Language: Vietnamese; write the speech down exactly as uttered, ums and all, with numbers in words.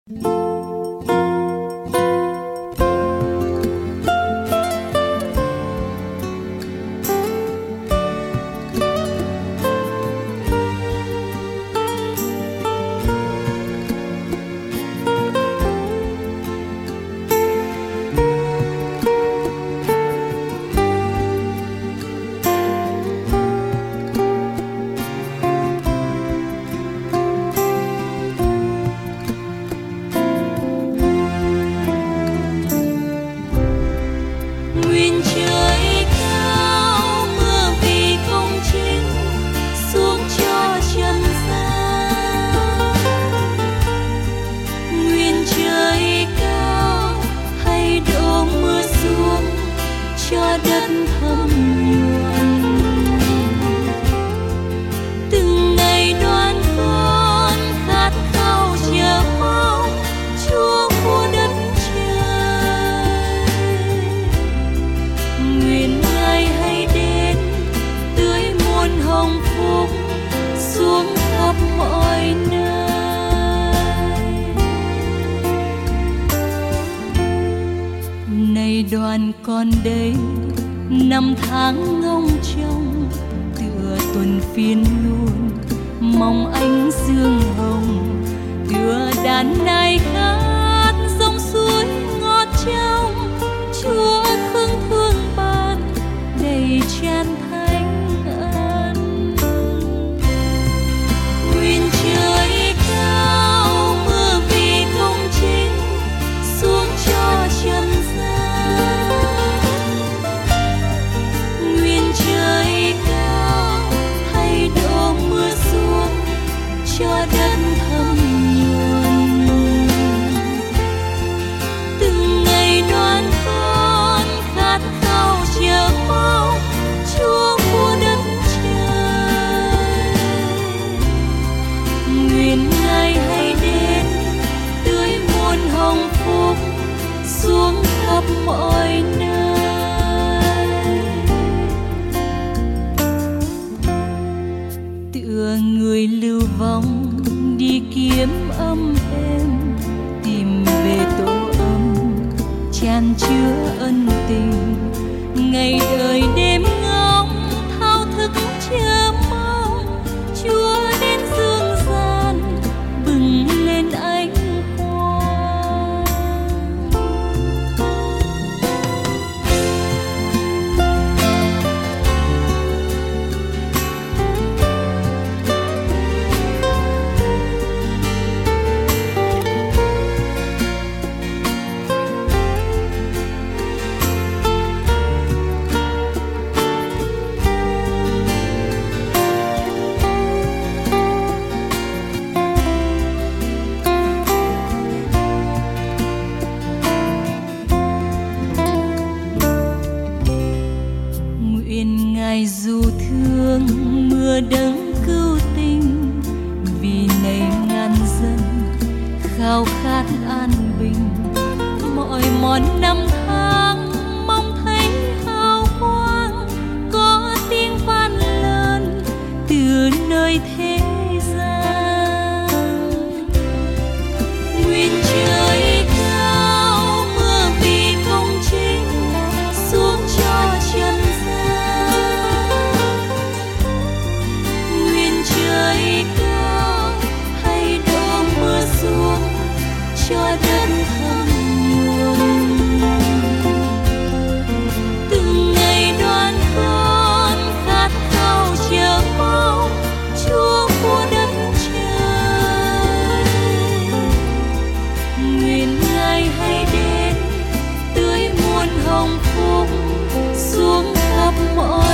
Đoàn con đây năm tháng ngông trông tựa tuần phiên luôn mong ánh dương hồng tựa đàn nai khát dòng suối ngọt trong Chúa khương thương ban đầy tràn thánh ân. Nguyện trời cao mưa vì công chính xuống cho trần gian. Cho đất thấm nhuần từng ngày đoan con khát khao chờ mong Chúa của đất trời. Nguyện Ngài hãy đến tưới muôn hồng phúc xuống khắp mọi nơi. Tựa người lưu vong đi kiếm âm êm tìm về tổ ấm chan chứa ân tình ngày đời đêm ngóng thao thức chờ mong Chúa đến dương gian bừng lên ánh quang. Ngài dù thương mưa đấng cứu tình vì này ngàn dân khao khát an bình mọi mòn năm tháng mong thấy hào quang có tiếng van lớn từ nơi thế gian. Nguyện trời cao mưa vì công chính xuống cho trần cho đất thấm nhuần từng ngày đoan con khát khao chờ mong Chúa của đất trời. Nguyện Ngài hãy đến tưới muôn hồng phúc xuống khắp mọi